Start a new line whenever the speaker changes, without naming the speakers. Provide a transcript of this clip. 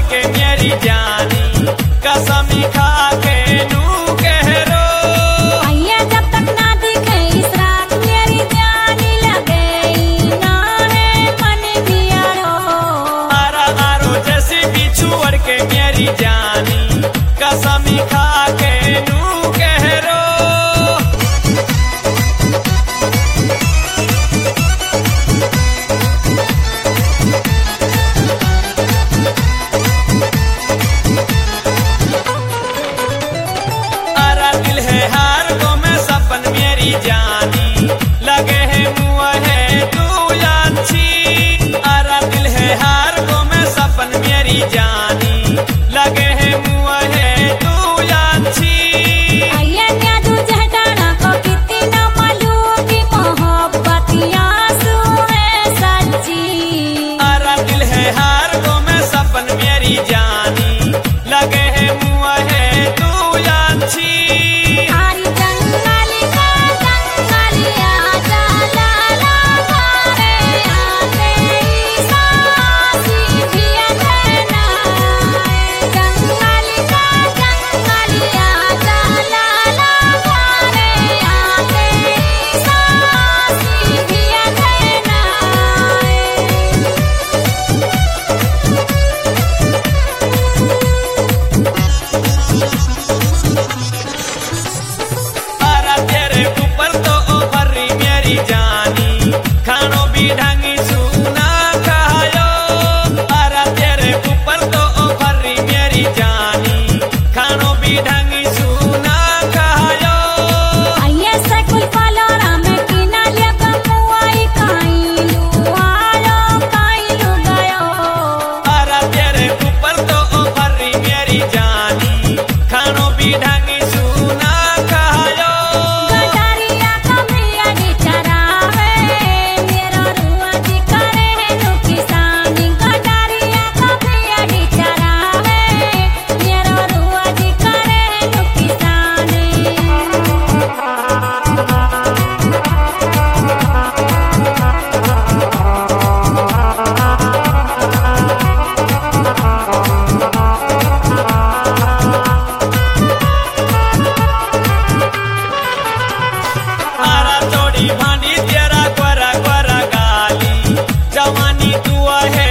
के मेरी जानी कसम खा के नू कह रो।
भैया जब तक ना दिखे इस रात मेरी जानी लगे ना है मन भी आरो।
आरा आरो जैसी बिछुअर के मेरी जानी कसम खा के नू कह रो। आरा दिल है हार को मैं सपन मेरी जानी लगे है मुआ है तू अच्छी। आरा दिल है हार को मैं सपन मेरी जानी लगे है मुआ है तू अच्छी।
भैया क्या तुझे डाना को कितनी न मालूम की मोहब्बत आंसू है सच्ची।
आरा दिल है हार को मैं सपन मेरी जानी लगे है मुआ है तू अच्छी।
हरी जंगली का जंगलिया जाला ला मारे आते सासी भी रहना। जंगली का जंगलिया जाला ला मारे आते सासी भी रहना।
आरा तेरे ऊपर तो ओ भरी मेरी जानी खानो भी ढंगी सुना खायो। आरा तेरे ऊपर तो ओ भरी मेरी जानी खानो भी ढंगी सुना खायो।
भैया से कुल फलोरा में किना लिया कमुआई काइलू आलो काइलू गयो।
आरा तेरे ऊपर तो ओ भरी मेरी जानी खानो भी ढंगी सुना खायो।
गटारिया कमरिया डी चरावे मेरा रुआ जी करे है नु किसानी। गटारिया कमरिया डी चरावे मेरा रुआ जी करे है नु किसानी।
आरा तोड़ी भांडी तेरा ग्वरा ग्वरा गाली जवानी तू है